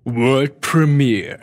World Premiere.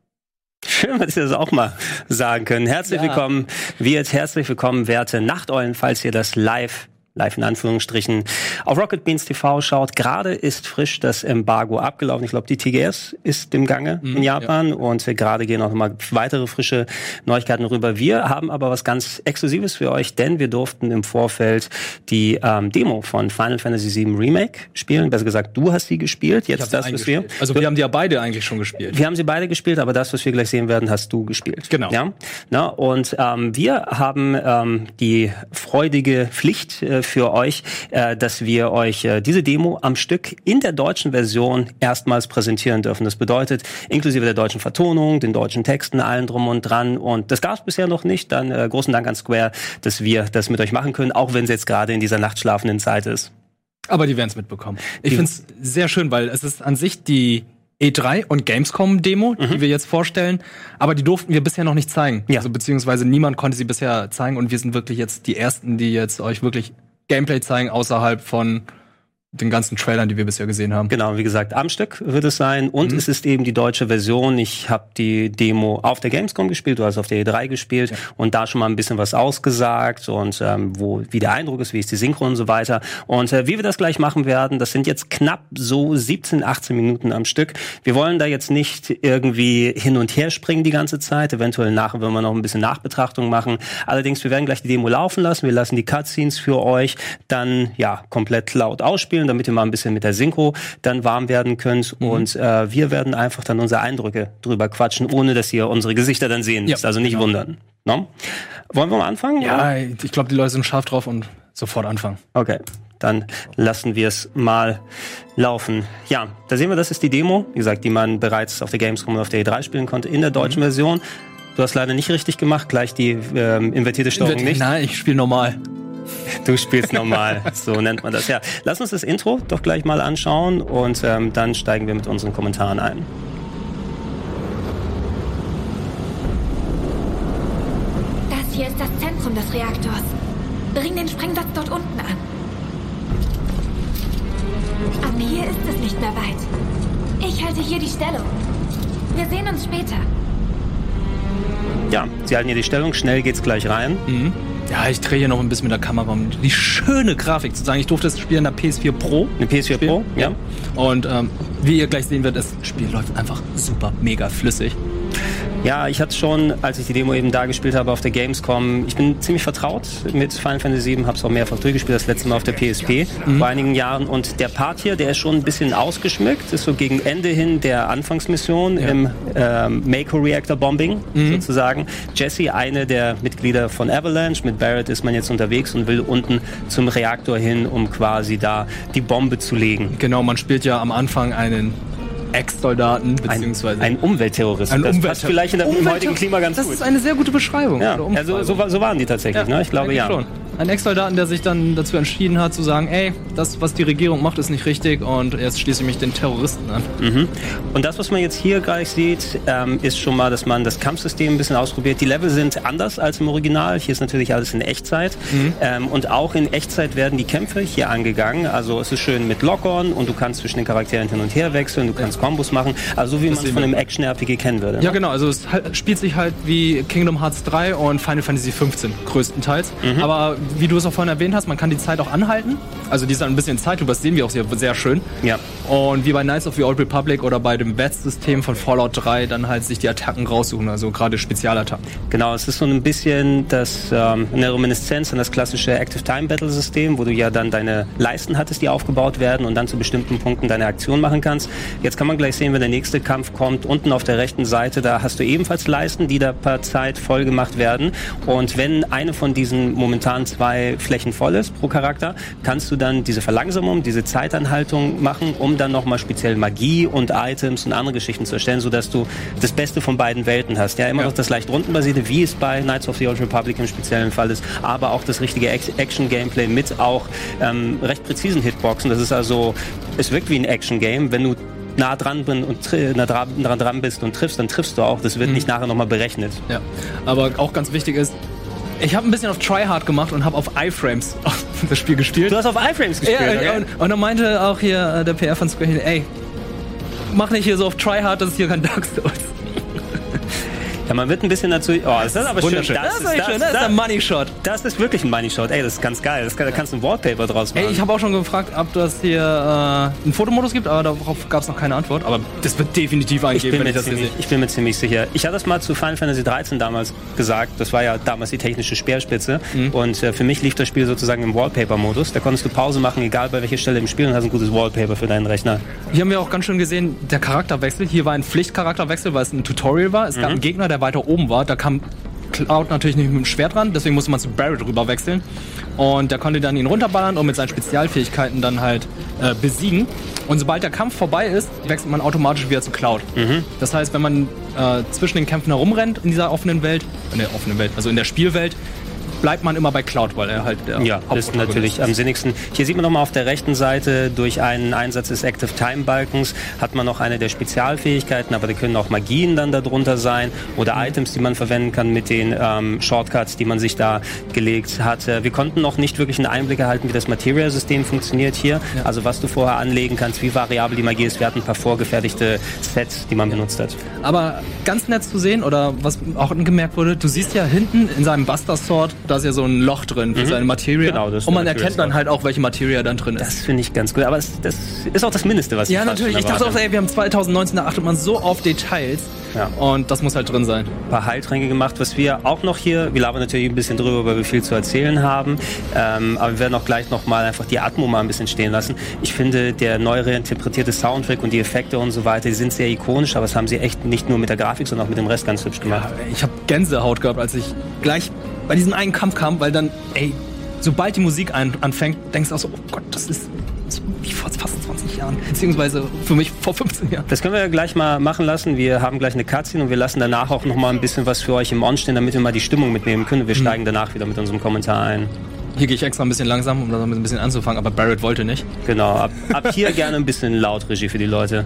Schön, dass ihr das auch mal sagen können. Herzlich willkommen, herzlich willkommen, werte Nachteulen, falls ihr das live in Anführungsstrichen, auf Rocket Beans TV schaut. Gerade ist frisch das Embargo abgelaufen. Ich glaube, die TGS ist im Gange in Japan und gerade gehen auch nochmal weitere frische Neuigkeiten rüber. Wir haben aber was ganz Exklusives für euch, denn wir durften im Vorfeld die Demo von Final Fantasy VII Remake spielen. Besser gesagt, du hast sie gespielt. Jetzt das, was wir... Also wir haben die ja beide eigentlich schon gespielt. Wir haben sie beide gespielt, aber das, was wir gleich sehen werden, hast du gespielt. Genau. Ja? Na, und wir haben die freudige Pflicht für euch, dass wir euch diese Demo am Stück in der deutschen Version erstmals präsentieren dürfen. Das bedeutet, inklusive der deutschen Vertonung, den deutschen Texten, allen drum und dran. Und das gab es bisher noch nicht. Dann großen Dank an Square, dass wir das mit euch machen können, auch wenn es jetzt gerade in dieser nachtschlafenden Zeit ist. Aber die werden es mitbekommen. Ich finde es sehr schön, weil es ist an sich die E3 und Gamescom-Demo, die wir jetzt vorstellen, aber die durften wir bisher noch nicht zeigen. Ja. Also beziehungsweise niemand konnte sie bisher zeigen und wir sind wirklich jetzt die Ersten, die jetzt euch wirklich Gameplay zeigen, außerhalb von den ganzen Trailern, die wir bisher gesehen haben. Genau, wie gesagt, am Stück wird es sein. Und es ist eben die deutsche Version. Ich habe die Demo auf der Gamescom gespielt, du hast auf der E3 gespielt und da schon mal ein bisschen was ausgesagt und wie der Eindruck ist, wie ist die Synchro und so weiter. Und wie wir das gleich machen werden, das sind jetzt knapp so 17, 18 Minuten am Stück. Wir wollen da jetzt nicht irgendwie hin und her springen die ganze Zeit. Eventuell nachher wollen wir noch ein bisschen Nachbetrachtung machen. Allerdings, wir werden gleich die Demo laufen lassen. Wir lassen die Cutscenes für euch dann komplett laut ausspielen, damit ihr mal ein bisschen mit der Synchro dann warm werden könnt. Und wir werden einfach dann unsere Eindrücke drüber quatschen, ohne dass ihr unsere Gesichter dann sehen müsst. Also nicht wundern. No? Wollen wir mal anfangen? Ja, oder? Ich glaube, die Leute sind scharf drauf und sofort anfangen. Okay, dann lassen wir es mal laufen. Ja, da sehen wir, das ist die Demo, wie gesagt, die man bereits auf der Gamescom und auf der E3 spielen konnte, in der deutschen Version. Du hast leider nicht richtig gemacht, gleich die invertierte Steuerung nicht. Nein, ich spiele normal. Du spielst normal, so nennt man das. Ja, lass uns das Intro doch gleich mal anschauen und dann steigen wir mit unseren Kommentaren ein. Das hier ist das Zentrum des Reaktors. Bring den Sprengsatz dort unten an. Ab hier ist es nicht mehr weit. Ich halte hier die Stellung. Wir sehen uns später. Ja, sie halten hier die Stellung, schnell geht's gleich rein. Ja, ich drehe hier noch ein bisschen mit der Kamera, um die schöne Grafik zu sagen. Ich durfte das Spiel in der PS4 Pro. Eine PS4 Pro, ja. Und wie ihr gleich sehen werdet, das Spiel läuft einfach super, mega flüssig. Ja, ich hatte schon, als ich die Demo eben da gespielt habe auf der Gamescom, ich bin ziemlich vertraut mit Final Fantasy VII, habe es auch mehrfach durchgespielt, das letzte Mal auf der PSP vor einigen Jahren. Und der Part hier, der ist schon ein bisschen ausgeschmückt, ist so gegen Ende hin der Anfangsmission im Mako Reactor Bombing sozusagen. Jesse, eine der Mitglieder von Avalanche, mit Barrett ist man jetzt unterwegs und will unten zum Reaktor hin, um quasi da die Bombe zu legen. Genau, man spielt ja am Anfang einen Ex-Soldaten, beziehungsweise ein Umweltterrorist. Das passt vielleicht im heutigen Klima ganz gut. Das ist eine sehr gute Beschreibung. Ja, also so waren die tatsächlich, ne? Ich glaube, ja. Schon. Ein Ex-Soldaten, der sich dann dazu entschieden hat, zu sagen, ey, das, was die Regierung macht, ist nicht richtig und jetzt schließe ich mich den Terroristen an. Und das, was man jetzt hier gleich sieht, ist schon mal, dass man das Kampfsystem ein bisschen ausprobiert. Die Level sind anders als im Original. Hier ist natürlich alles in Echtzeit. Und auch in Echtzeit werden die Kämpfe hier angegangen. Also es ist schön mit Lock-on und du kannst zwischen den Charakteren hin und her wechseln, du kannst Kombos machen. Also so wie man es von einem Action-RPG kennen würde. Ne? Ja, genau. Also es spielt sich halt wie Kingdom Hearts 3 und Final Fantasy 15 größtenteils. Aber wie du es auch vorhin erwähnt hast, man kann die Zeit auch anhalten. Also die ist ein bisschen Zeitlupe, das sehen wir auch sehr, sehr schön. Ja. Und wie bei Knights of the Old Republic oder bei dem VETS-System von Fallout 3 dann halt sich die Attacken raussuchen, also gerade Spezialattacken. Genau, es ist so ein bisschen eine Reminiszenz an das klassische Active-Time-Battle-System, wo du ja dann deine Leisten hattest, die aufgebaut werden und dann zu bestimmten Punkten deine Aktion machen kannst. Jetzt kann man gleich sehen, wenn der nächste Kampf kommt, unten auf der rechten Seite, da hast du ebenfalls Leisten, die da per Zeit voll gemacht werden. Und wenn eine von diesen momentan 2 Flächen voll ist pro Charakter, kannst du dann diese Verlangsamung, diese Zeitanhaltung machen, um dann nochmal speziell Magie und Items und andere Geschichten zu erstellen, sodass du das Beste von beiden Welten hast. Ja, immer noch das leicht rundenbasierte, wie es bei Knights of the Old Republic im speziellen Fall ist, aber auch das richtige Action-Gameplay mit auch recht präzisen Hitboxen. Das ist also, es wirkt wie ein Action-Game, wenn du nah dran bist und triffst, dann triffst du auch. Das wird nicht nachher nochmal berechnet. Ja, aber auch ganz wichtig ist, ich habe ein bisschen auf Tryhard gemacht und habe auf iFrames das Spiel gespielt. Du hast auf iFrames gespielt? Ja, okay. Und dann meinte auch hier der PR von Square, ey, mach nicht hier so auf Tryhard, das ist hier kein Dark Souls. Ja, man wird ein bisschen dazu... Oh, das ist aber wunderschön. schön. Das ist ein Money-Shot. Das ist wirklich ein Money-Shot. Ey, das ist ganz geil. Da kannst du ein Wallpaper draus machen. Ey, ich habe auch schon gefragt, ob das hier einen Fotomodus gibt, aber darauf gab es noch keine Antwort. Aber das wird definitiv eingeben, wenn ich das hier sehe. Ich bin mir ziemlich sicher. Ich hatte das mal zu Final Fantasy 13 damals gesagt. Das war ja damals die technische Speerspitze. Und für mich lief das Spiel sozusagen im Wallpaper-Modus. Da konntest du Pause machen, egal bei welcher Stelle im Spiel, und hast ein gutes Wallpaper für deinen Rechner. Hier haben wir auch ganz schön gesehen, der Charakterwechsel. Hier war ein Pflichtcharakterwechsel, weil es ein Tutorial war. Es gab einen Gegner, der weiter oben war. Da kam Cloud natürlich nicht mit dem Schwert ran, deswegen musste man zu Barret rüber wechseln. Und der konnte dann ihn runterballern und mit seinen Spezialfähigkeiten dann halt besiegen. Und sobald der Kampf vorbei ist, wechselt man automatisch wieder zu Cloud. Das heißt, wenn man zwischen den Kämpfen herumrennt in dieser offenen Welt, also in der Spielwelt, bleibt man immer bei Cloud, weil er halt der das ist natürlich am sinnigsten. Hier sieht man nochmal auf der rechten Seite, durch einen Einsatz des Active Time Balkens hat man noch eine der Spezialfähigkeiten, aber da können auch Magien dann darunter sein oder Items, die man verwenden kann mit den Shortcuts, die man sich da gelegt hat. Wir konnten noch nicht wirklich einen Einblick erhalten, wie das Material-System funktioniert hier. Ja. Also was du vorher anlegen kannst, wie variabel die Magie ist. Wir hatten ein paar vorgefertigte Sets, die man benutzt hat. Aber ganz nett zu sehen, oder was auch angemerkt wurde, du siehst ja hinten in seinem Buster Sword, da ist ja so ein Loch drin für seine Materie. Genau, das und man erkennt dann halt auch, welche Materie dann drin ist. Das finde ich ganz gut. Aber das ist auch das Mindeste, was ich natürlich. Ich dachte auch, ey, wir haben 2019, da achtet man so auf Details. Ja. Und das muss halt drin sein. Ein paar Heiltränke gemacht, was wir auch noch hier, wir labern natürlich ein bisschen drüber, weil wir viel zu erzählen haben, aber wir werden auch gleich nochmal einfach die Atmo mal ein bisschen stehen lassen. Ich finde, der neu reinterpretierte Soundtrack und die Effekte und so weiter, die sind sehr ikonisch, aber das haben sie echt nicht nur mit der Grafik, sondern auch mit dem Rest ganz hübsch gemacht. Ja, ich habe Gänsehaut gehabt, als ich gleich bei diesem einen Kampf kam, weil dann, sobald die Musik anfängt, denkst du auch so, oh Gott, das ist wie vor fast 20 Jahren, beziehungsweise für mich vor 15 Jahren. Das können wir gleich mal machen lassen. Wir haben gleich eine Cutscene und wir lassen danach auch noch mal ein bisschen was für euch im On stehen, damit wir mal die Stimmung mitnehmen können. Wir steigen danach wieder mit unserem Kommentar ein. Hier gehe ich extra ein bisschen langsam, um das ein bisschen anzufangen, aber Barret wollte nicht. Genau, ab hier gerne ein bisschen laut Regie für die Leute.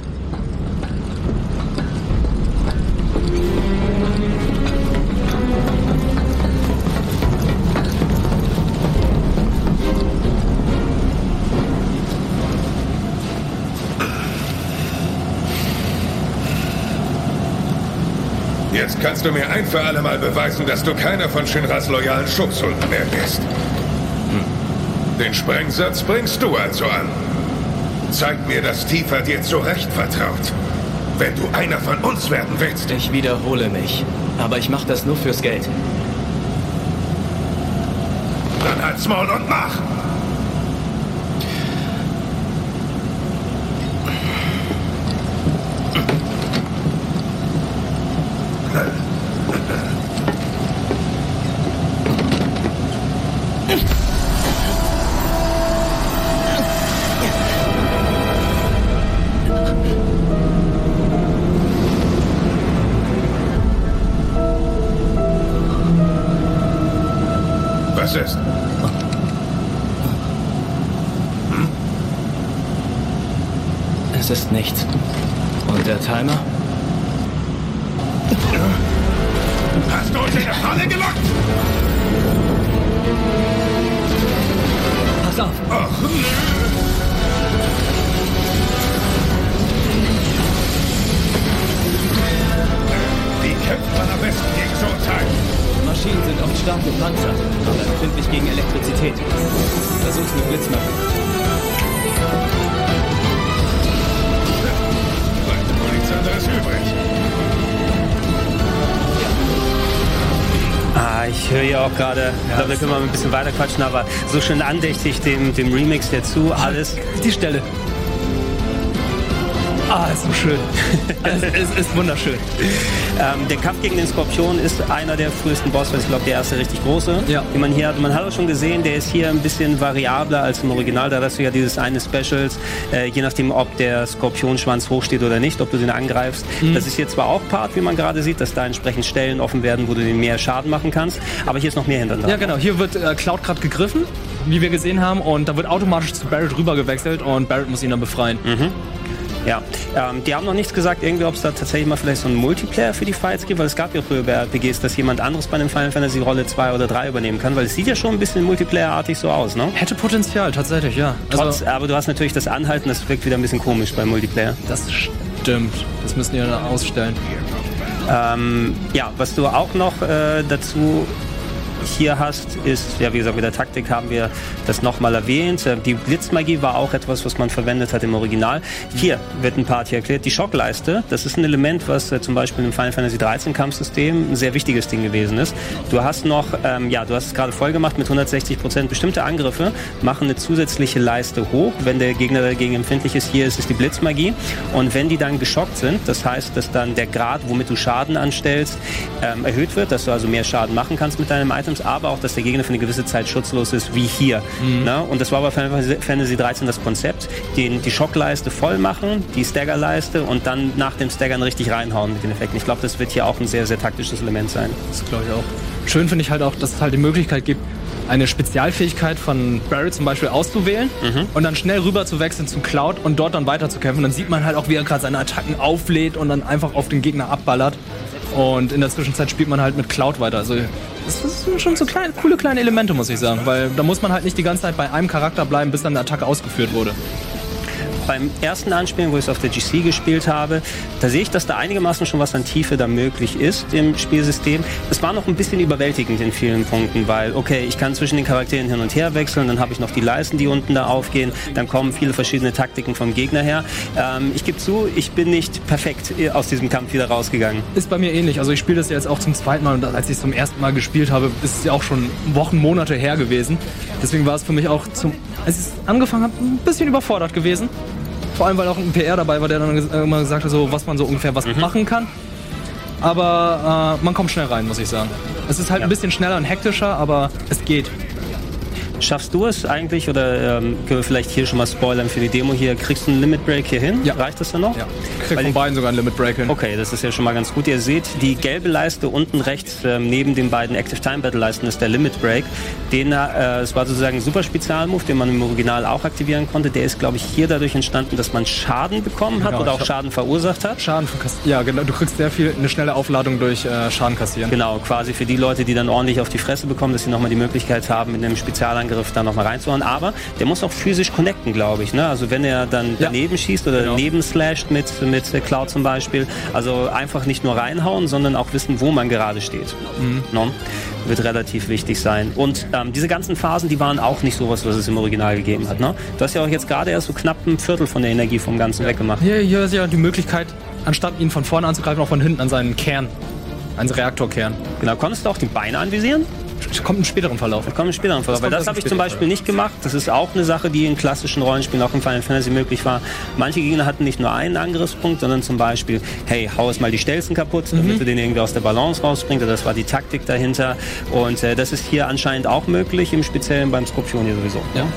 Jetzt kannst du mir ein für alle Mal beweisen, dass du keiner von Shinras loyalen Schutzhunden mehr bist. Den Sprengsatz bringst du also an. Zeig mir, dass Tifa dir zu Recht vertraut. Wenn du einer von uns werden willst. Ich wiederhole mich, aber ich mache das nur fürs Geld. Dann halt's Maul und mach! Was ist? Es ist nichts. Und der Timer? Hast du uns in eine Falle gelockt? Pass auf! Ach. Wie kämpft man am besten gegen so ein Teil? Maschinen sind oft stark gepanzert, aber empfindlich gegen Elektrizität. Versuch's mit Blitzmagie. Bleibt wohl nichts anderes übrig. Ich höre ja auch gerade, ich glaube, da können wir ein bisschen weiter quatschen, aber so schön andächtig dem Remix dazu, alles. Die Stelle. Ist so schön. Es ist wunderschön. Der Kampf gegen den Skorpion ist einer der frühesten Bosse, ich glaube der erste richtig große, den man hier hat. Man hat auch schon gesehen, der ist hier ein bisschen variabler als im Original, da hast du ja dieses eine Specials, je nachdem ob der Skorpionschwanz hochsteht oder nicht, ob du den angreifst. Das ist hier zwar auch Part, wie man gerade sieht, dass da entsprechend Stellen offen werden, wo du den mehr Schaden machen kannst, aber hier ist noch mehr hinter dran. Ja genau, hier wird Cloud gerade gegriffen, wie wir gesehen haben, und da wird automatisch zu Barret rüber gewechselt und Barret muss ihn dann befreien. Ja, die haben noch nichts gesagt, irgendwie, ob es da tatsächlich mal vielleicht so einen Multiplayer für die Fights gibt, weil es gab ja früher bei RPGs, dass jemand anderes bei einem Final Fantasy Rolle 2 oder 3 übernehmen kann, weil es sieht ja schon ein bisschen Multiplayer-artig so aus, ne? Hätte Potenzial, tatsächlich, ja. Aber du hast natürlich das Anhalten, das wirkt wieder ein bisschen komisch beim Multiplayer. Das stimmt, das müssen die dann ausstellen. Ja, was du auch noch dazu hier hast, ist, ja wie gesagt, mit der Taktik haben wir das nochmal erwähnt. Die Blitzmagie war auch etwas, was man verwendet hat im Original. Hier wird ein Part hier erklärt. Die Schockleiste, das ist ein Element, was zum Beispiel im Final Fantasy 13 Kampfsystem ein sehr wichtiges Ding gewesen ist. Du hast noch, du hast es gerade voll gemacht mit 160%. Bestimmte Angriffe machen eine zusätzliche Leiste hoch, wenn der Gegner dagegen empfindlich ist. Hier ist es die Blitzmagie. Und wenn die dann geschockt sind, das heißt, dass dann der Grad, womit du Schaden anstellst, erhöht wird, dass du also mehr Schaden machen kannst mit deinem Item, aber auch, dass der Gegner für eine gewisse Zeit schutzlos ist, wie hier. Na? Und das war bei Final Fantasy 13 das Konzept. Die Schockleiste voll machen, die Staggerleiste und dann nach dem Staggern richtig reinhauen mit den Effekten. Ich glaube, das wird hier auch ein sehr, sehr taktisches Element sein. Das glaube ich auch. Schön finde ich halt auch, dass es halt die Möglichkeit gibt, eine Spezialfähigkeit von Barret zum Beispiel auszuwählen und dann schnell rüber zu wechseln zu Cloud und dort dann weiter zu kämpfen. Dann sieht man halt auch, wie er gerade seine Attacken auflädt und dann einfach auf den Gegner abballert. Und in der Zwischenzeit spielt man halt mit Cloud weiter. Also das sind schon so coole kleine Elemente, muss ich sagen. Weil da muss man halt nicht die ganze Zeit bei einem Charakter bleiben, bis dann eine Attacke ausgeführt wurde. Beim ersten Anspielen, wo ich es auf der GC gespielt habe, da sehe ich, dass da einigermaßen schon was an Tiefe da möglich ist im Spielsystem. Es war noch ein bisschen überwältigend in vielen Punkten, weil, okay, ich kann zwischen den Charakteren hin und her wechseln, dann habe ich noch die Leisten, die unten da aufgehen, dann kommen viele verschiedene Taktiken vom Gegner her. Ich gebe zu, ich bin nicht perfekt aus diesem Kampf wieder rausgegangen. Ist bei mir ähnlich. Also ich spiele das jetzt auch zum zweiten Mal und als ich es zum ersten Mal gespielt habe, ist es ja auch schon Wochen, Monate her gewesen. Deswegen war es für mich auch, als ich es angefangen habe, ein bisschen überfordert gewesen. Vor allem, weil auch ein PR dabei war, der dann immer gesagt hat, so, was man so ungefähr machen kann. Aber man kommt schnell rein, muss ich sagen. Es ist halt ein bisschen schneller und hektischer, aber es geht. Schaffst du es eigentlich, oder können wir vielleicht hier schon mal spoilern für die Demo hier, kriegst du einen Limit Break hier hin? Ja. Reicht das dann noch? Ja, krieg von beiden sogar einen Limit Break hin. Okay, das ist ja schon mal ganz gut. Ihr seht, die gelbe Leiste unten rechts neben den beiden Active Time Battle Leisten ist der Limit Break. Es war sozusagen ein super Spezialmove, den man im Original auch aktivieren konnte. Der ist, glaube ich, hier dadurch entstanden, dass man Schaden bekommen hat oder auch Schaden verursacht hat. Ja, genau. Du kriegst eine schnelle Aufladung durch Schaden kassieren. Genau, quasi für die Leute, die dann ordentlich auf die Fresse bekommen, dass sie nochmal die Möglichkeit haben, mit einem Spezialangriff da nochmal reinzuhauen. Aber der muss auch physisch connecten, glaube ich. Ne? Also wenn er dann daneben schießt oder daneben slasht mit Cloud zum Beispiel. Also einfach nicht nur reinhauen, sondern auch wissen, wo man gerade steht. No? Wird relativ wichtig sein. Und diese ganzen Phasen, die waren auch nicht sowas, was es im Original gegeben hat. Ne? Du hast ja auch jetzt gerade erst so knapp ein Viertel von der Energie vom Ganzen weggemacht. Hier ist ja die Möglichkeit, anstatt ihn von vorne anzugreifen, auch von hinten an seinen Kern. Einen Reaktorkern. Genau, konntest du auch die Beine anvisieren? Kommt im späteren Verlauf. Weil das habe ich zum Beispiel nicht gemacht. Das ist auch eine Sache, die in klassischen Rollenspielen, auch in Final Fantasy möglich war. Manche Gegner hatten nicht nur einen Angriffspunkt, sondern zum Beispiel, hey, hau es mal die Stelzen kaputt, damit du den irgendwie aus der Balance rausbringst. Das war die Taktik dahinter. Und das ist hier anscheinend auch möglich, im Speziellen beim Skorpion hier sowieso. Ja.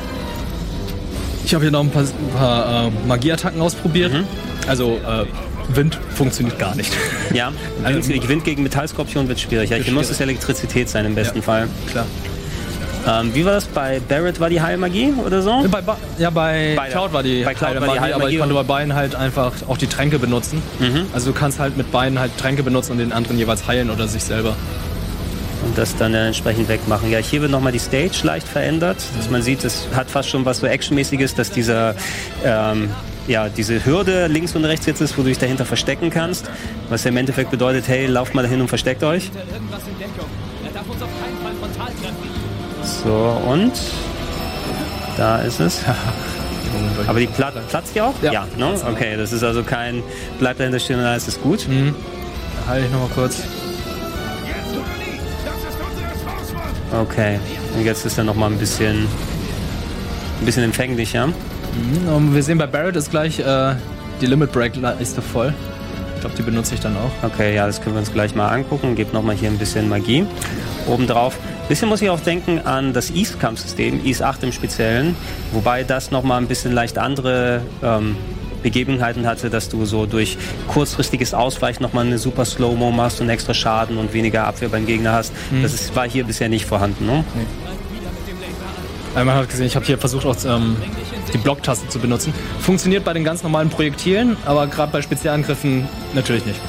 Ich habe hier noch ein paar Magieattacken ausprobiert. Also Wind funktioniert gar nicht. Ja, Wind gegen Metallskorpion wird schwierig. Ja, hier muss es Elektrizität sein im besten Fall. Klar. Wie war das? Bei Barret war die Heilmagie oder so? Bei Cloud war die Heilmagie, aber ich konnte bei beiden halt einfach auch die Tränke benutzen. Also du kannst halt mit beiden halt Tränke benutzen und den anderen jeweils heilen oder sich selber. Und das dann entsprechend wegmachen. Ja, hier wird nochmal die Stage leicht verändert, dass man sieht, es hat fast schon was so Actionmäßiges, dass dieser diese Hürde links und rechts jetzt ist, wo du dich dahinter verstecken kannst. Was ja im Endeffekt bedeutet, hey, lauft mal dahin und versteckt euch. So, und da ist es. Aber die platzt die auch? Ja, ne? Okay, das ist also kein bleibt dahinter stehen und alles ist gut. Da halte ich nochmal kurz. Okay, und jetzt ist er nochmal ein bisschen empfänglich, ja? Und wir sehen, bei Barret ist gleich die Limit Break Leiste voll. Ich glaube, die benutze ich dann auch. Okay, ja, das können wir uns gleich mal angucken. Gebt nochmal hier ein bisschen Magie obendrauf. Ein bisschen muss ich auch denken an das Ys-Kampfsystem, Ys 8 im Speziellen, wobei das nochmal ein bisschen leicht andere Begebenheiten hatte, dass du so durch kurzfristiges Ausweichen nochmal eine super Slow-Mo machst und extra Schaden und weniger Abwehr beim Gegner hast. Das war hier bisher nicht vorhanden, ne? Nee. Man hat gesehen, ich habe hier versucht, auch die Blocktaste zu benutzen. Funktioniert bei den ganz normalen Projektilen, aber gerade bei Spezialangriffen natürlich nicht.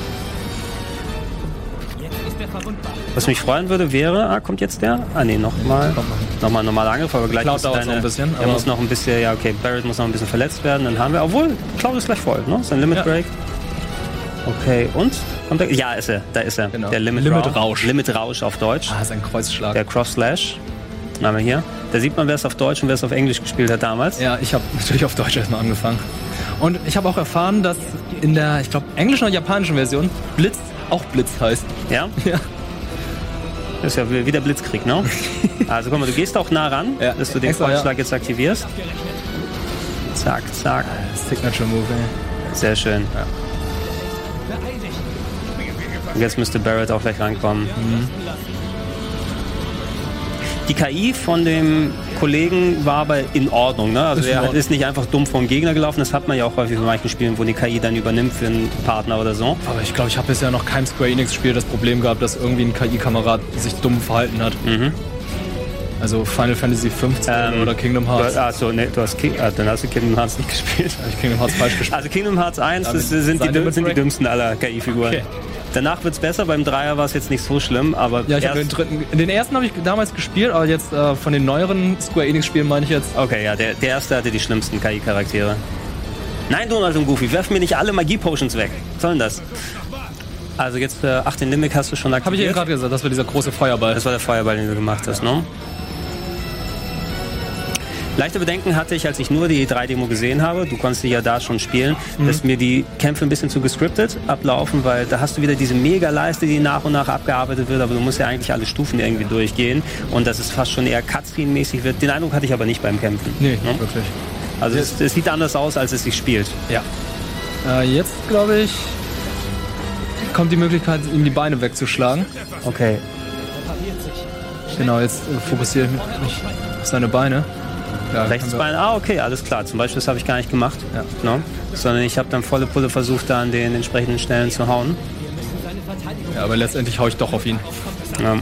Was mich freuen würde, wäre... kommt jetzt der? Nochmal ein normaler Angriff, aber gleich Cloud dauert noch ein bisschen. Er muss noch ein bisschen... Ja, okay, Barrett muss noch ein bisschen verletzt werden, dann haben wir... Obwohl, Cloud ist gleich voll, ne? Sein Limit Break. Okay, und? Kommt der? Ja, ist er. Da ist er. Genau. Der Limit Rausch. Limit Rausch auf Deutsch. Sein Kreuzschlag. Der Cross Slash. Den haben wir hier. Da sieht man, wer es auf Deutsch und wer es auf Englisch gespielt hat damals. Ja, ich habe natürlich auf Deutsch erstmal angefangen. Und ich habe auch erfahren, dass in der, ich glaube, englischen oder japanischen Version Blitz auch Blitz heißt. Ja? Ja. Das ist ja wie der Blitzkrieg, ne? Also guck mal, du gehst auch nah ran, dass du den Kreuzschlag jetzt aktivierst. Zack, zack. Signature Move, ey. Sehr schön. Ja. Und jetzt müsste Barrett auch gleich rankommen. Mhm. Die KI von dem Kollegen war aber in Ordnung, ne? Also er ist nicht einfach dumm vom Gegner gelaufen. Das hat man ja auch häufig in manchen Spielen, wo die KI dann übernimmt für einen Partner oder so. Aber ich glaube, ich habe bisher noch kein Square Enix-Spiel das Problem gehabt, dass irgendwie ein KI-Kamerad sich dumm verhalten hat. Mhm. Also Final Fantasy 15 oder Kingdom Hearts. Dann hast du Kingdom Hearts nicht gespielt. Habe ich Kingdom Hearts falsch gespielt. Also Kingdom Hearts 1 sind die dümmsten aller KI-Figuren. Okay. Danach wird es besser, beim Dreier war es jetzt nicht so schlimm, aber... Ja, den ersten habe ich damals gespielt, aber jetzt von den neueren Square Enix-Spielen meine ich jetzt... Okay, ja, der erste hatte die schlimmsten KI-Charaktere. Nein, Donald und Goofy, werfen mir nicht alle Magie-Potions weg. Was soll denn das? Also jetzt, den Limit hast du schon aktiviert. Habe ich eben gerade gesagt, das war dieser große Feuerball. Das war der Feuerball, den du gemacht hast, ne? Leichte Bedenken hatte ich, als ich nur die 3-Demo gesehen habe, du konntest die ja da schon spielen, dass mir die Kämpfe ein bisschen zu gescriptet ablaufen, weil da hast du wieder diese Mega-Leiste, die nach und nach abgearbeitet wird, aber du musst ja eigentlich alle Stufen irgendwie durchgehen und dass es fast schon eher Cutscene-mäßig wird. Den Eindruck hatte ich aber nicht beim Kämpfen. Nee, wirklich. Also es sieht anders aus, als es sich spielt. Ja. Jetzt, glaube ich, kommt die Möglichkeit, ihm die Beine wegzuschlagen. Okay. Genau, jetzt fokussiere ich mich auf seine Beine. Ja, Rechtsbein, okay, alles klar. Zum Beispiel, das habe ich gar nicht gemacht. Ja. No? Sondern ich habe dann volle Pulle versucht, da an den entsprechenden Stellen zu hauen. Ja, aber letztendlich haue ich doch auf ihn. Ja.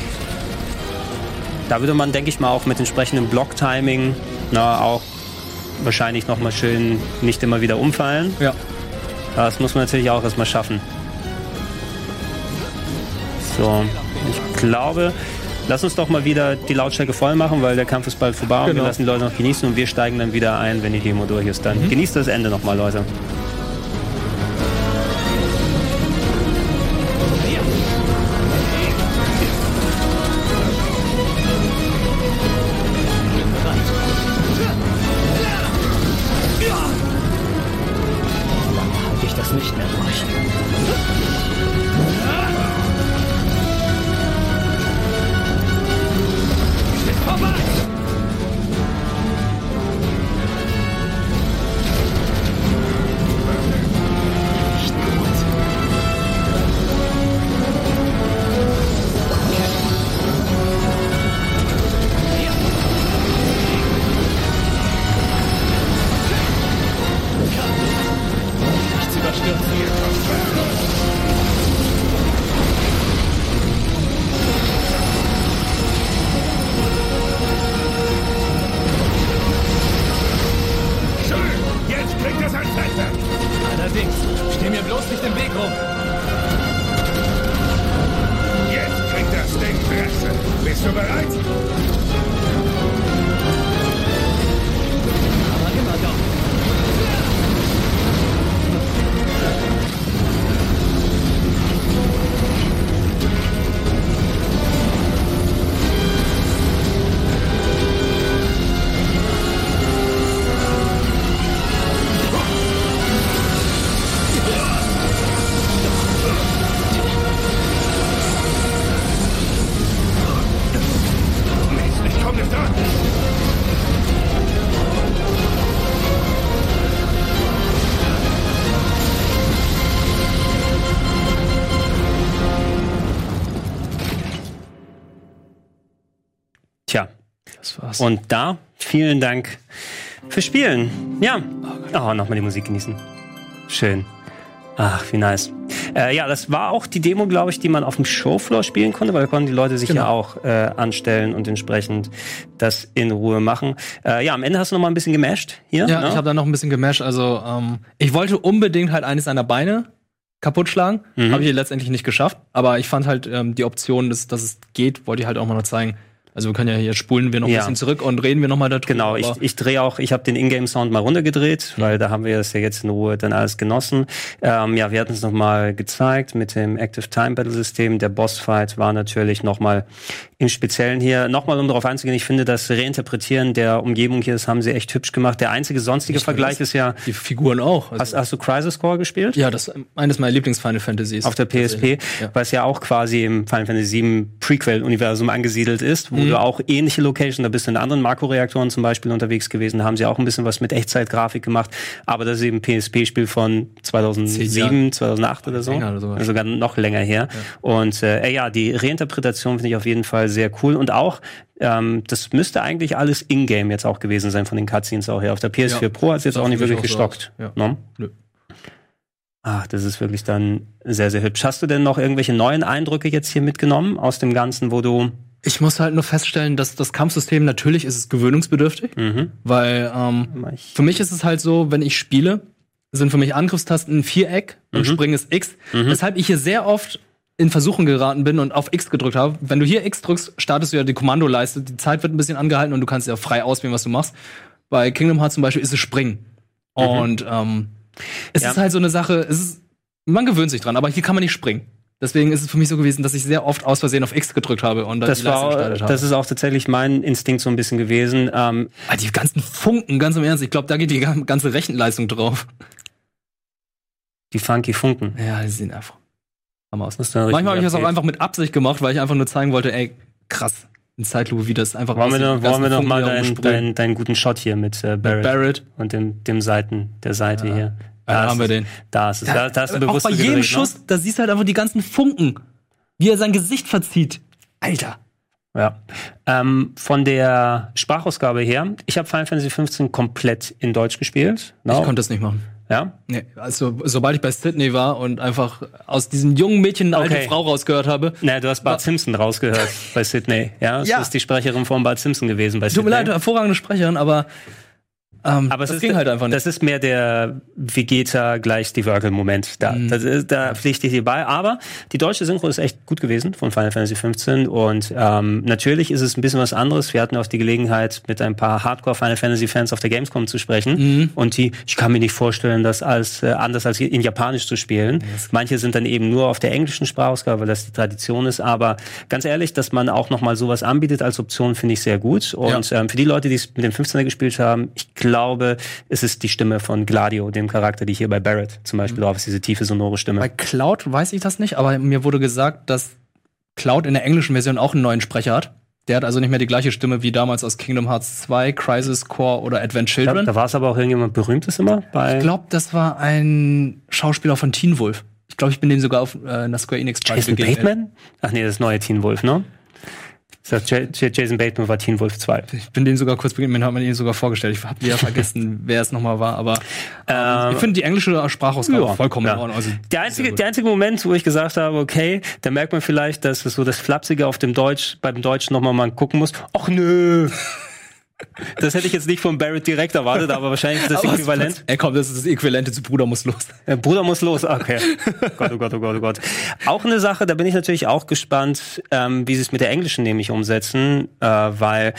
Da würde man, denke ich mal, auch mit entsprechendem Block-Timing auch wahrscheinlich nochmal schön nicht immer wieder umfallen. Ja. Das muss man natürlich auch erstmal schaffen. So, ich glaube... Lass uns doch mal wieder die Lautstärke voll machen, weil der Kampf ist bald vorbei und wir lassen die Leute noch genießen und wir steigen dann wieder ein, wenn die Demo durch ist. Dann genießt das Ende nochmal, Leute. Lange halte ich das nicht mehr durch. Tja, das war's. Und da, vielen Dank fürs Spielen. Ja, nochmal die Musik genießen. Schön. Ach, wie nice. Ja, das war auch die Demo, glaube ich, die man auf dem Showfloor spielen konnte, weil da konnten die Leute sich ja auch anstellen und entsprechend das in Ruhe machen. Ja, am Ende hast du noch mal ein bisschen gemasht hier. Ja, ich habe da noch ein bisschen gemasht. Also ich wollte unbedingt halt eines seiner Beine kaputt schlagen. Habe ich letztendlich nicht geschafft. Aber ich fand halt die Option, dass es geht, wollte ich halt auch mal noch zeigen. Also wir können ja hier spulen wir noch ein bisschen zurück und reden wir noch mal darüber. Genau, ich drehe auch, ich habe den Ingame-Sound mal runtergedreht, weil da haben wir das ja jetzt in Ruhe dann alles genossen. Ja, wir hatten es noch mal gezeigt mit dem Active Time Battle System. Der Bossfight war natürlich noch mal im Speziellen hier. Nochmal, um darauf einzugehen, ich finde, das Reinterpretieren der Umgebung hier, das haben sie echt hübsch gemacht. Der einzige sonstige Vergleich ist ja... Die Figuren auch. Also hast du Crisis Core gespielt? Ja, das ist eines meiner Lieblings-Final Fantasies. Auf der PSP, weil es ja auch quasi im Final Fantasy VII Prequel-Universum angesiedelt ist, wo du auch ähnliche Locations, da bist du in anderen Makro-Reaktoren zum Beispiel unterwegs gewesen, da haben sie auch ein bisschen was mit Echtzeitgrafik gemacht, aber das ist eben ein PSP-Spiel von 2007, 2008 oder so. Also sogar noch länger her. Ja. Und ja, die Reinterpretation finde ich auf jeden Fall sehr cool und auch das müsste eigentlich alles in-game jetzt auch gewesen sein von den Cutscenes auch her. Auf der PS4 Pro hat es jetzt auch nicht wirklich gestockt. Ja. No? Nö. Ach, das ist wirklich dann sehr, sehr hübsch. Hast du denn noch irgendwelche neuen Eindrücke jetzt hier mitgenommen aus dem Ganzen, wo du... Ich muss halt nur feststellen, dass das Kampfsystem natürlich ist es gewöhnungsbedürftig, weil für mich ist es halt so, wenn ich spiele, sind für mich Angriffstasten ein Viereck und Springen ist X, weshalb ich hier sehr oft in Versuchen geraten bin und auf X gedrückt habe. Wenn du hier X drückst, startest du ja die Kommandoleiste, die Zeit wird ein bisschen angehalten und du kannst ja frei auswählen, was du machst. Bei Kingdom Hearts zum Beispiel ist es Springen. Und es ist halt so eine Sache, man gewöhnt sich dran, aber hier kann man nicht springen. Deswegen ist es für mich so gewesen, dass ich sehr oft aus Versehen auf X gedrückt habe und dann die Leistung gestartet habe. Das ist auch tatsächlich mein Instinkt so ein bisschen gewesen. Die ganzen Funken, ganz im Ernst, ich glaube, da geht die ganze Rechenleistung drauf. Die funky Funken. Ja, die sehen einfach aus. Manchmal habe ich das auch einfach mit Absicht gemacht, weil ich einfach nur zeigen wollte, ey, krass, in Zeitlupe, wie das einfach aussieht. Wollen wir noch mal deinen guten Shot hier mit Barrett und der Seite hier. Da haben wir den. Da hast du bewusst auch bei jedem Schuss, da siehst du halt einfach die ganzen Funken, wie er sein Gesicht verzieht. Alter. Ja. Von der Sprachausgabe her, ich habe Final Fantasy 15 komplett in Deutsch gespielt. No? Ich konnte das nicht machen. Ja? Nee, also sobald ich bei Sydney war und einfach aus diesem jungen Mädchen eine alte Frau rausgehört habe. Nee, du hast Bart Simpson rausgehört bei Sydney. Ja, das ist die Sprecherin von Bart Simpson gewesen bei Sydney. Tut mir leid, hervorragende Sprecherin, aber das ging halt einfach nicht. Das ist mehr der Vegeta gleich Steve Urkel-Moment. Da pflichte ich dir bei. Aber die deutsche Synchro ist echt gut gewesen von Final Fantasy 15. Und natürlich ist es ein bisschen was anderes. Wir hatten auch die Gelegenheit, mit ein paar Hardcore-Final Fantasy-Fans auf der Gamescom zu sprechen. Und ich kann mir nicht vorstellen, das anders als in Japanisch zu spielen. Manche sind dann eben nur auf der englischen Sprachausgabe, weil das die Tradition ist. Aber ganz ehrlich, dass man auch nochmal sowas anbietet als Option, finde ich sehr gut. Und für die Leute, die es mit dem 15er gespielt haben, ich glaube, es ist die Stimme von Gladio, dem Charakter, die hier bei Barrett zum Beispiel drauf ist, diese tiefe, sonore Stimme. Bei Cloud weiß ich das nicht, aber mir wurde gesagt, dass Cloud in der englischen Version auch einen neuen Sprecher hat. Der hat also nicht mehr die gleiche Stimme wie damals aus Kingdom Hearts 2, Crisis Core oder Advent Children. Da war es aber auch irgendjemand Berühmtes immer? Ich glaube, das war ein Schauspieler von Teen Wolf. Ich glaube, ich bin dem sogar auf einer Square Enix Jason Bateman? Ach nee, das neue Teen Wolf, ne? Jason Bateman war Teen Wolf 2. Ich bin den sogar kurz begegnet, hat man ihn sogar vorgestellt. Ich habe wieder vergessen, wer es nochmal war, aber ich finde die englische Sprachausgabe vollkommen in Ordnung. Also der einzige Moment, wo ich gesagt habe, okay, da merkt man vielleicht, dass es so das Flapsige auf dem beim Deutschen nochmal mal gucken muss. Och nö! Das hätte ich jetzt nicht von Barrett direkt erwartet, aber wahrscheinlich ist das Äquivalent. Komm, das ist das Äquivalente zu Bruder muss los. Bruder muss los, okay. Oh Gott. Auch eine Sache, da bin ich natürlich auch gespannt, wie sie es mit der englischen nämlich umsetzen, weil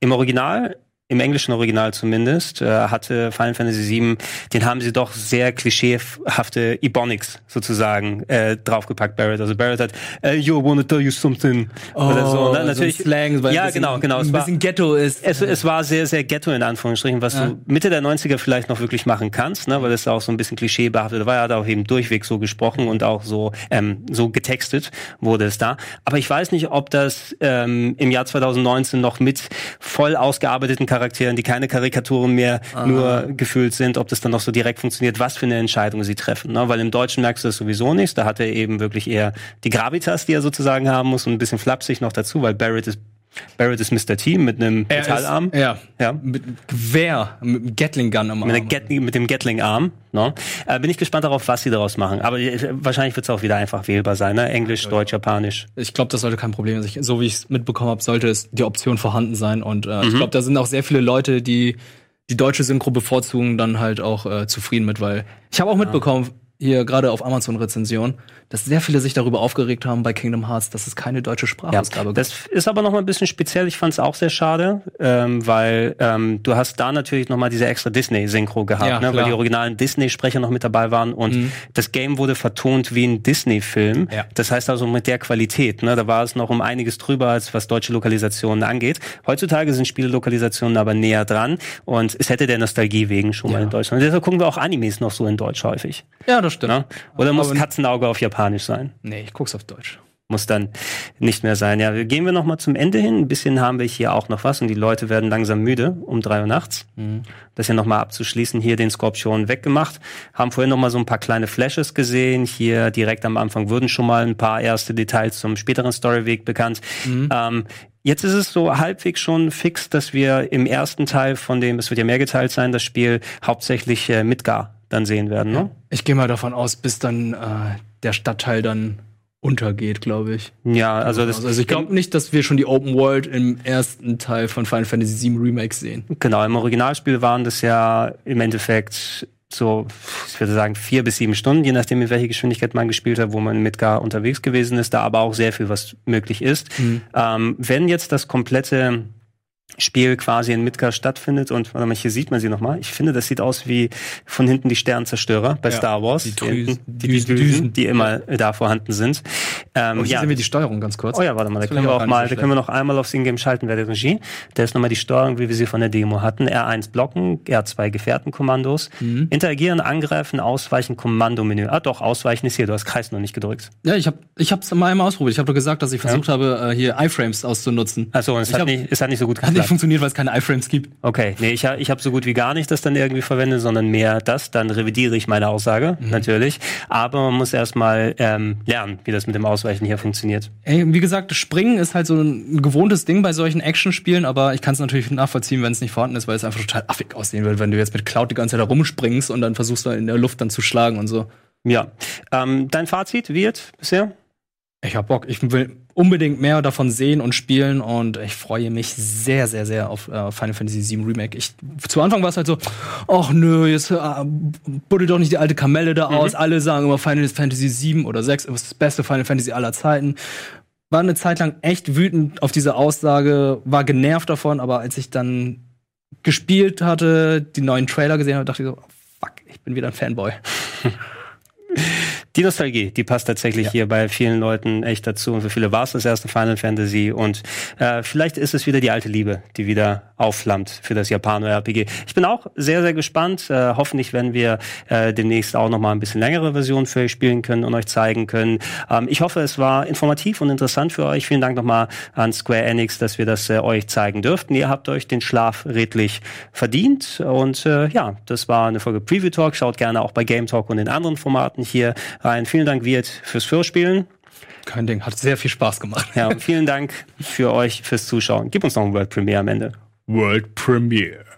im englischen Original zumindest, hatte Final Fantasy VII, den haben sie doch sehr klischeehafte Ebonics sozusagen draufgepackt, Barrett. Also Barrett hat, you wanna tell you something oder so. Und dann natürlich so Slang, weil genau. Ein bisschen Ghetto ist. Es war sehr, sehr Ghetto in Anführungsstrichen, was du Mitte der 90er vielleicht noch wirklich machen kannst, ne, weil es auch so ein bisschen klischeebehaftet war. Er hat auch eben durchweg so gesprochen und auch so getextet wurde es da. Aber ich weiß nicht, ob das im Jahr 2019 noch mit voll ausgearbeiteten Charakteren, die keine Karikaturen mehr nur gefüllt sind, ob das dann noch so direkt funktioniert, was für eine Entscheidung sie treffen. Ne? Weil im Deutschen merkst du das sowieso nicht. Da hat er eben wirklich eher die Gravitas, die er sozusagen haben muss und ein bisschen flapsig noch dazu, weil Barrett ist Barrett ist Mr. T mit einem Metallarm. Mit Gewehr, mit dem Gatling-Gun am Arm. Mit dem Gatling-Arm. No? Bin ich gespannt darauf, was sie daraus machen. Aber wahrscheinlich wird es auch wieder einfach wählbar sein, ne? Englisch, Deutsch, Japanisch. Ich glaube, das sollte kein Problem sein. So wie ich es mitbekommen habe, sollte es die Option vorhanden sein. Und ich glaube, da sind auch sehr viele Leute, die deutsche Synchro bevorzugen, dann halt auch zufrieden mit, weil ich habe auch mitbekommen, hier gerade auf Amazon-Rezension, dass sehr viele sich darüber aufgeregt haben bei Kingdom Hearts, dass es keine deutsche Sprachausgabe gibt. Das ist aber noch mal ein bisschen speziell. Ich fand es auch sehr schade, weil du hast da natürlich noch mal diese extra Disney-Synchro gehabt, ne? Weil die originalen Disney-Sprecher noch mit dabei waren und das Game wurde vertont wie ein Disney-Film. Ja. Das heißt also mit der Qualität. Ne? Da war es noch um einiges drüber, als was deutsche Lokalisationen angeht. Heutzutage sind Spielelokalisationen aber näher dran und es hätte der Nostalgie wegen schon mal in Deutschland. Und deshalb gucken wir auch Animes noch so in Deutsch häufig. Ja, das stimmt. Ne? Oder muss Katzenauge auf Japanisch sein? Nee, ich guck's auf Deutsch. Muss dann nicht mehr sein. Ja, gehen wir noch mal zum Ende hin. Ein bisschen haben wir hier auch noch was und die Leute werden langsam müde um 3 Uhr nachts. Das hier noch mal abzuschließen. Hier den Skorpion weggemacht. Haben vorhin noch mal so ein paar kleine Flashes gesehen. Hier direkt am Anfang wurden schon mal ein paar erste Details zum späteren Storyweg bekannt. Jetzt ist es so halbwegs schon fix, dass wir im ersten Teil von dem, es wird ja mehr geteilt sein, das Spiel hauptsächlich Midgar dann sehen werden, ne? Ich gehe mal davon aus, bis dann der Stadtteil dann untergeht, glaube ich. Ja, also ich glaube nicht, dass wir schon die Open World im ersten Teil von Final Fantasy VII Remake sehen. Genau, im Originalspiel waren das ja im Endeffekt so, ich würde sagen, 4 bis 7 Stunden, je nachdem, in welcher Geschwindigkeit man gespielt hat, wo man mit Midgar unterwegs gewesen ist, da aber auch sehr viel, was möglich ist. Wenn jetzt das komplette Spiel quasi in Midgar stattfindet und warte mal, hier sieht man sie nochmal. Ich finde, das sieht aus wie von hinten die Sternzerstörer bei Star Wars. Die Düsen, die immer da vorhanden sind. Hier sehen wir die Steuerung ganz kurz. Oh ja, warte mal, da können wir noch einmal aufs Ingame schalten, wer der Regie. Da ist nochmal die Steuerung, wie wir sie von der Demo hatten. R1 blocken, R2 Gefährtenkommandos. Interagieren, angreifen, ausweichen, Kommandomenü. Doch, ausweichen ist hier, du hast Kreis noch nicht gedrückt. Ja, ich hab's mal einmal ausprobiert. Ich habe doch gesagt, dass ich versucht habe, hier iFrames auszunutzen. Achso, und es hat nicht so gut geklappt. Funktioniert, weil es keine iFrames gibt. Okay, nee, ich hab so gut wie gar nicht das dann irgendwie verwendet, sondern mehr das. Dann revidiere ich meine Aussage, natürlich. Aber man muss erstmal lernen, wie das mit dem Ausweichen hier funktioniert. Wie gesagt, Springen ist halt so ein gewohntes Ding bei solchen Actionspielen, aber ich kann es natürlich nachvollziehen, wenn es nicht vorhanden ist, weil es einfach total affig aussehen wird, wenn du jetzt mit Cloud die ganze Zeit herumspringst und dann versuchst du in der Luft dann zu schlagen und so. Ja. Dein Fazit wird bisher? Ich hab Bock. Ich will unbedingt mehr davon sehen und spielen und ich freue mich sehr, sehr, sehr auf Final Fantasy VII Remake. Zu Anfang war es halt so, ach nö, jetzt buddelt doch nicht die alte Kamelle da aus. Alle sagen immer Final Fantasy VII oder 6 ist das beste Final Fantasy aller Zeiten. War eine Zeit lang echt wütend auf diese Aussage, war genervt davon, aber als ich dann gespielt hatte, die neuen Trailer gesehen habe, dachte ich so, fuck, ich bin wieder ein Fanboy. Die Nostalgie, die passt tatsächlich hier bei vielen Leuten echt dazu. Und für viele war es das erste Final Fantasy. Und vielleicht ist es wieder die alte Liebe, die wieder aufflammt für das Japano-RPG. Ich bin auch sehr, sehr gespannt. Hoffentlich werden wir demnächst auch noch mal ein bisschen längere Version für euch spielen können und euch zeigen können. Ich hoffe, es war informativ und interessant für euch. Vielen Dank nochmal an Square Enix, dass wir das euch zeigen dürften. Ihr habt euch den Schlaf redlich verdient. Und das war eine Folge Preview Talk. Schaut gerne auch bei Game Talk und in anderen Formaten hier rein. Vielen Dank, Wirt, fürs Vorspielen. Kein Ding, hat sehr viel Spaß gemacht. Ja, und vielen Dank für euch fürs Zuschauen. Gib uns noch ein World Premiere am Ende. World Premiere.